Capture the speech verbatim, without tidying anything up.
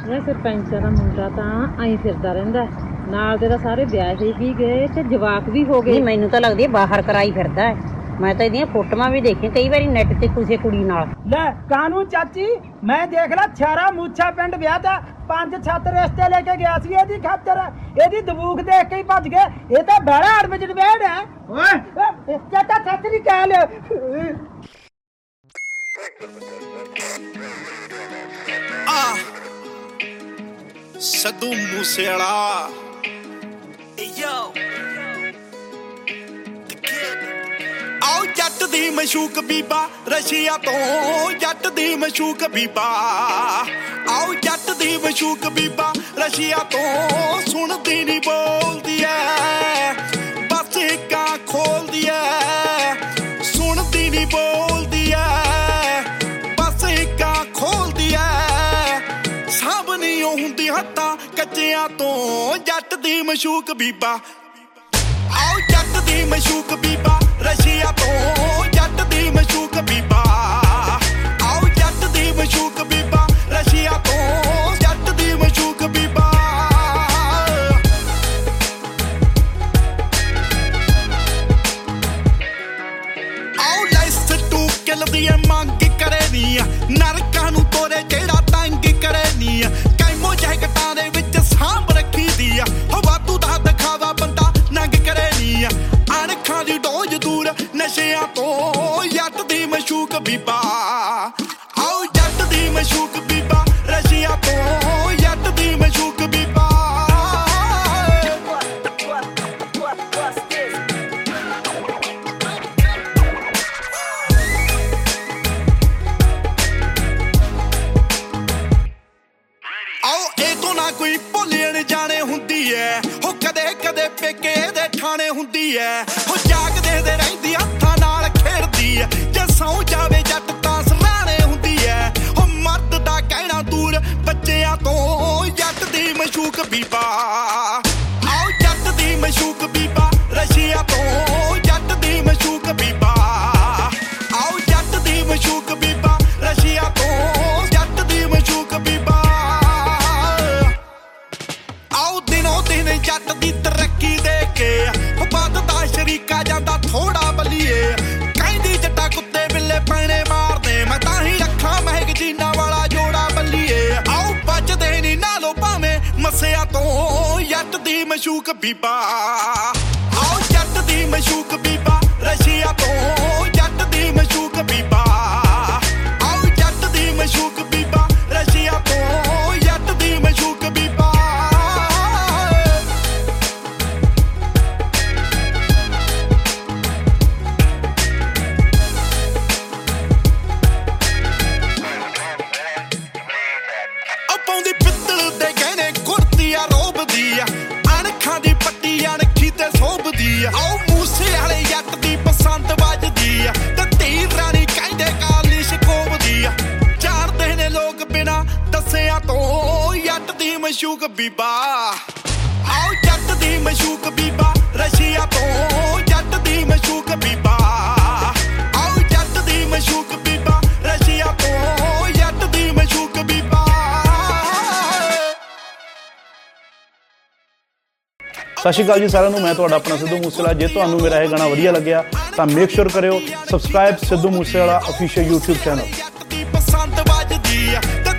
ਇਹ ਸਰਪੰਚਾਂ ਦਾ ਮੁੰਡਾ ਤਾਂ ਆਈ ਫਿਰਦਾ ਰਹਿੰਦਾ ਨਾਲ ਦੇ ਤਾਂ ਸਾਰੇ ਵਿਆਹ ਵੀ ਗਏ ਤੇ ਜਵਾਕ ਵੀ ਹੋ ਗਏ। ਮੈਨੂੰ ਤਾਂ ਲੱਗਦੀ ਹੈ ਬਾਹਰ ਕਰਾਈ ਫਿਰਦਾ ਹੈ। ਮੈਂ ਤਾਂ ਇਹਦੀਆਂ ਫੋਟੋਆਂ ਵੀ ਦੇਖੀਆਂ ਕਈ ਵਾਰੀ ਨੈਟ ਤੇ ਕਿਸੇ ਕੁੜੀ ਨਾਲ। ਲੈ ਕਾਨੂੰ ਚਾਚੀ ਮੈਂ ਦੇਖ ਲਾ ਛਾਰਾ ਮੂਛਾ ਪਿੰਡ ਵਿਆਹ ਦਾ ਪੰਜ ਛੱਤ ਰਿਸ਼ਤੇ ਲੈ ਕੇ ਗਿਆ ਸੀ ਇਹਦੀ ਖਾਤਰ ਇਹਦੀ ਦਬੂਕ ਦੇਖ ਕੇ ਹੀ ਭੱਜ ਗਏ। ਇਹ ਤਾਂ ਬੜਾ ਅੜਵਿਚ ਵੇੜ ਹੈ ਓਏ ਚਾਚਾ ਸੱਚ ਨਹੀਂ ਕਹਿ ਲਿਓ। ਆ ਸਿੱਧੂ ਮੂਸੇਵਾਲਾ ਯੋ ਆਓ ਜੱਟ ਦੀ ਮਸ਼ੂਕ ਬੀਬਾ ਰਸ਼ੀਆ ਤੋਂ ਜੱਟ ਦੀ ਮਸ਼ੂਕ ਬੀਬਾ ਆਓ ਜੱਟ ਦੀ ਮਸ਼ੂਕ ਬੀਬਾ ਰਸ਼ੀਆ ਤੋਂ ਸੁਣਦੀ ਨਹੀਂ ਬੋਲਦੀ ਐ ਬਸ ਇੱਕਾਂ ਖੋਲਦੀ ਐ ਸੁਣਦੀ ਨਹੀਂ ਬੋਲਦੀ ਐ ਬਸ ਇੱਕਾਂ ਖੋਲਦੀ ਐ ਸਭ ਨਹੀਂ ਹੁੰਦੀ ਹੱਥਾਂ ਕੱਚਿਆਂ ਤੋਂ ਜੱਟ ਦੀ ਮਸ਼ੂਕ ਬੀਬਾ ਆਓ ਜੱਟ ਦੀ ਮਸ਼ੂਕ ਬੀਬਾ ਰਸ਼ੀਆ ਤੋਂ ਜੱਟ ਦੀ ਮਸ਼ੂਕ ਬੀਬਾ ਆਓ ਜੱਟ ਦੀ ਮਸ਼ੂਕ ਬੀਬਾ ਰਸ਼ੀਆ ਤੋਂ ਜੱਟ ਦੀ ਮਸ਼ੂਕ ਬੀਬਾ ਆਓ ਲੈਸ ਟੂ ਕਿਲ ਦੀ ਮੰਗ ਕਰੇ ਨੀ ਨਰਕਾਂ ਨੂੰ ਤੋਰੇ ਜਿਹੜਾ ਤੰਗ ਕਰੇ ਨੀ ਕੈਮੋ ਜੈਕਟਾਂ ਦੇ ਵਿੱਚ ਸਾਂਭ ਰੱਖੀ ਦੀ ਆ ਹਵਾ ਤੂੰ ਦਾ ਦਿਖਾਵਾ ਬੰਦਾ ਨੰਗ ਕਰੇ ਨੀ ਅਣਖਾਂ ਦੀ ਡੋਜ ਦੂਰ ਨਸ਼ਿਆਂ ਤੋਂ ਜੱਟ ਦੀ ਮਸ਼ੂਕ ਬੀਬਾ ਆਓ ਜੱਟ ਦੀ ਮਸ਼ੂਕ ਬੀਬਾ ਰਸ਼ੀਆ ਤੋਂ ਜੱਟ ਦੀ ਮਸ਼ੂਕ ਬੀਬਾ ਆਓ ਇਹ ਤੋਂ ਨਾ ਕੋਈ ਭੁੱਲਣ ਜਾਣੇ ਹੁੰਦੀ ਐ ਹੋ ਕਦੇ ਕਦੇ ਪੇਕੇ ਦੇ ਠਾਣੇ ਹੁੰਦੀ ਐ ਹੋ ਜਾਗਦੇ ਦੇ ਰਹਿੰਦੀ ਹੱਥਾਂ ਨਾਲ ਖੇਡਦੀ ਐ ਜੇ ਸੌ ਜਾਵੇ ਜੱਟ ਤਾਂ ਸਰਾਣੇ ਹੁੰਦੀ ਐ ਹੋ ਮਰਦ ਦਾ ਕਹਿਣਾ ਦੂਰ ਬੱਚਿਆਂ ਤੋਂ ਜੱਟ ਦੀ ਮਸ਼ੂਕ ਬੀਬਾ ਆਓ ਜੱਟ ਦੀ ਮਸ਼ੂਕ ਬੀਬਾ ਰਸ਼ੀਆ ਤੋਂ ਜੱਟ ਦੀ ਮਸ਼ੂਕ ਬੀਬਾ ਆਓ ਜੱਟ ਦੀ ਮਸ਼ੂਕ ਬੀਬਾ ਰਸ਼ੀਆ ਤੋਂ ਜੱਟ ਦੀ ਮਸ਼ੂਕ ਬੀਬਾ ਆਓ ਦਿਨੋਂ ਦਿਨ ਜੱਟ ਦੀ ਤਰੱਕੀ ਦੇ ਕੇ ਵੱਧਦਾ ਸ਼ਰੀਕਾ ਜਾਂਦਾ ਥੋੜਾ ਬਲੀਏ ਕਹਿੰਦੀ ਜੱਟਾ ਕੁੱਤੇ ਬਿੱਲੇ ਪੈਣੇ ਮਾਰਦੇ ਮੈਂ ਤਾਂ ਹੀ ਰੱਖਾਂ ਮਹਿਕ ਜੀਨਾ ਵਾਲਾ ਜੋੜਾ ਬੱਲੀਏ ਆਓ ਬਚਦੇ ਨੀ ਨਾਲੋਂ ਭਾਵੇਂ ਮਸਿਆ ਤੋਂ ਜੱਟ ਦੀ ਮਸ਼ੂਕ ਬੀਬਾ ਆਓ ਜੱਟ ਦੀ ਮਸ਼ੂਕ ਬੀਬਾ ਰਸ਼ੀਆ ਤੋਂ ਜੱਟ ਦੀ ਮਸ਼ੂਕ ਬੀਬਾ ਆਓ ਜੱਟ ਦੀ ਮਸ਼ੂਕ ਬੀਬਾ ਰਸ਼ੀਆ ਤੋਂ ਜੱਟ ਦੀ ਮਸ਼ੂਕ ਬੀਬਾ ਪਾਉਂਦੀ ਪਿੱਤਲ ਦੇ ਗਹਿਣੇ ਕੁਰਤੀ ਆ ਰੋਬਦੀ ਆ ਅਣਖਾਂ ਦੀ ਪੱਟੀ ਅਣਖੀ ਤੇ ਸੋਭਦੀ ਆ ਆਓ ਮੂਸੇ ਵਾਲੇ ਜੱਟ ਦੀ ਪਸੰਦ ਵੱਜਦੀ ਆ ਤੇ ਧੀ ਰਾਣੀ ਕਹਿੰਦੇ ਕਾਲੀ ਸ਼ਕੋਬਦੀ ਆ ਜਾਣਦੇ ਨੇ ਲੋਕ ਬਿਨਾ ਦੱਸਿਆ ਤੋਂ ਜੱਟ ਦੀ ਮਸ਼ੂਕ ਬੀਬਾ ਆਓ ਜੱਟ ਦੀ ਮਸ਼ੂਕ ਬੀਬਾ ਰਸ਼ੀਆ ਤੋਂ ਜੱਟ ਦੀ ਮਸ਼ੂਕ ਬੀਬਾ ਆਓ ਜੱਟ ਦੀ ਮਸ਼ੂਕ ਬੀਬਾ ਰਸ਼ੀਆ ਤੋਂ ਜੱਟ ਦੀ ਮਸ਼ੂਕ ਬੀਬਾ ਸਤਿ ਸ਼੍ਰੀ ਅਕਾਲ ਜੀ ਸਾਰਿਆਂ ਨੂੰ ਮੈਂ ਤੁਹਾਡਾ ਆਪਣਾ ਸਿੱਧੂ ਮੂਸੇਵਾਲਾ ਜੇ ਤੁਹਾਨੂੰ ਮੇਰਾ ਇਹ ਗਾਣਾ ਵਧੀਆ ਲੱਗਿਆ ਤਾਂ ਮੇਕ ਸ਼ੋਰ ਕਰਿਓ subscribe Sidhu Moosewala official YouTube channel.